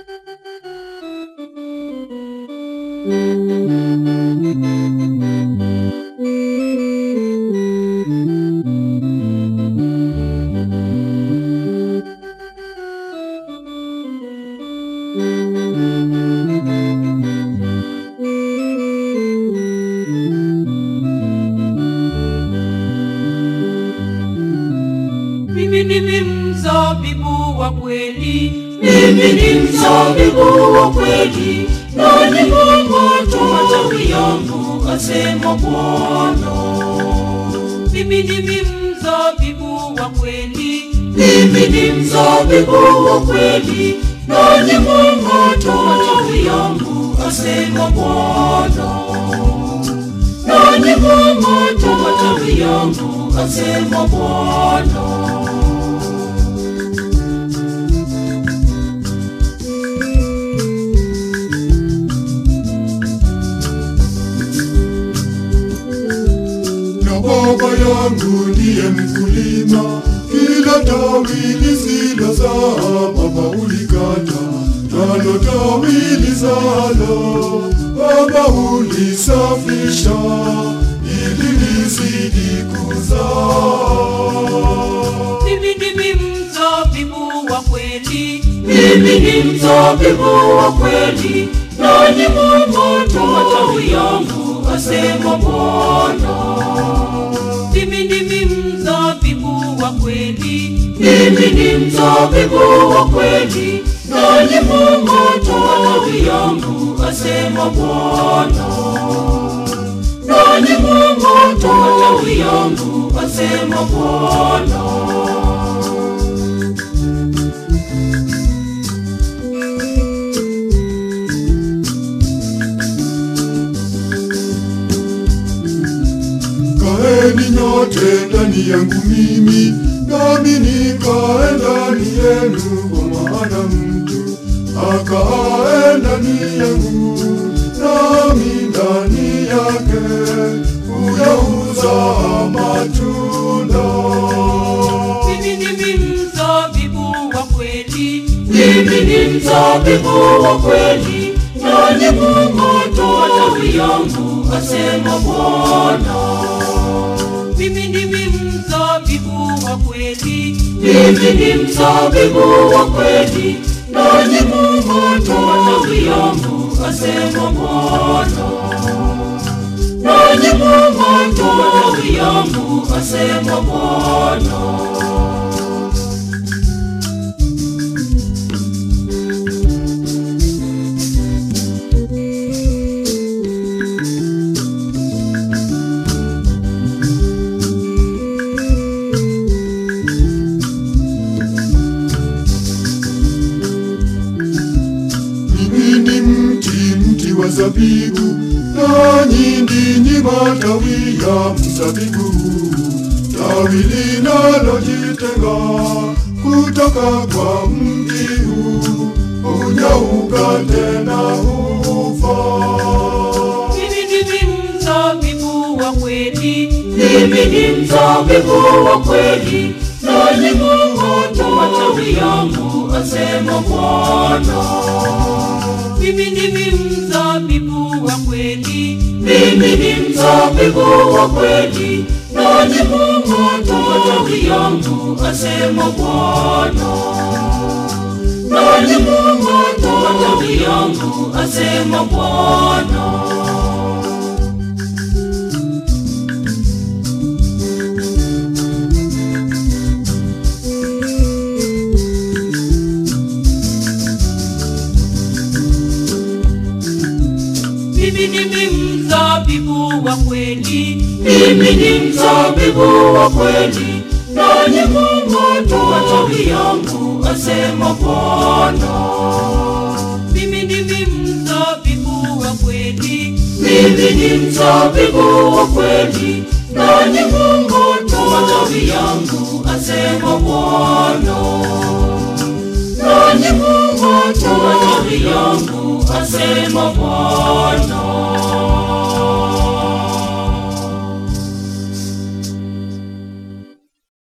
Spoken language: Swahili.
Mimi ni mzabibu wa kweli, mimi ni mzabibu wa kweli, na nimeng'ata matawi yangu, asema Bwana. mimi ni mzabibu wa kweli, Mimi ni mzabibu wa kweli, na nimeng'ata matawi yangu, asema Bwana. Na nimeng'ata matawi yangu, asema Bwana. Baba yangu ndiye mkulima, kila tawi lisilozaa Baba ulikata, nalo tawi lizalo Baba ulisafisha, ili lizidi kuzaa. mimi ni mzabibu wa kweli, Mimi ni mzabibu wa kweli, na nimeng'ata matawi yangu, asema Bwana. mimi ni mzabibu wa kweli, Mimi ni mzabibu wa kweli, na nimeng'ata matawi yangu, asema Bwana. Na nimeng'ata matawi yangu, asema Bwana. Kaeni nyote ndani yangu mimi, nami nikae ndani yenu, kwa maana mtu akaaye ndani yangu, nami ndani yake, huyo huzaa matunda. mimi ni mzabibu wa kweli, Mimi ni mzabibu wa kweli, na nimeng'ata matawi yangu, asema Bwana. mimi ni mzabibu wa kweli, Mimi ni mzabibu wa kweli, na nimeng'ata matawi yangu, asema Bwana. Na nimeng'ata matawi yangu, asema Bwana. Mti wa zabibu, nanyi ndinyi matawi ya mzabibu. Tawi linalojitenga kutoka kwa mti huu hunyauka tena hufa. mimi ni mzabibu wa kweli, Mimi ni mzabibu wa kweli, na nimeng'ata matawi yangu, asema Bwana. mimi ni mzabibu wa kweli, Mimi ni mzabibu wa kweli, na nimeng'ata matawi yangu, asema Bwana. Na nimeng'ata matawi yangu, asema Bwana. mimi ni mzabibu wa kweli, Mimi ni mzabibu wa kweli, na nimeng'ata matawi yangu, asema Bwana. mimi ni mzabibu wa kweli, Mimi ni mzabibu wa kweli, na nimeng'ata matawi yangu, asema Bwana. Na nimeng'ata matawi yangu, asema Bwana.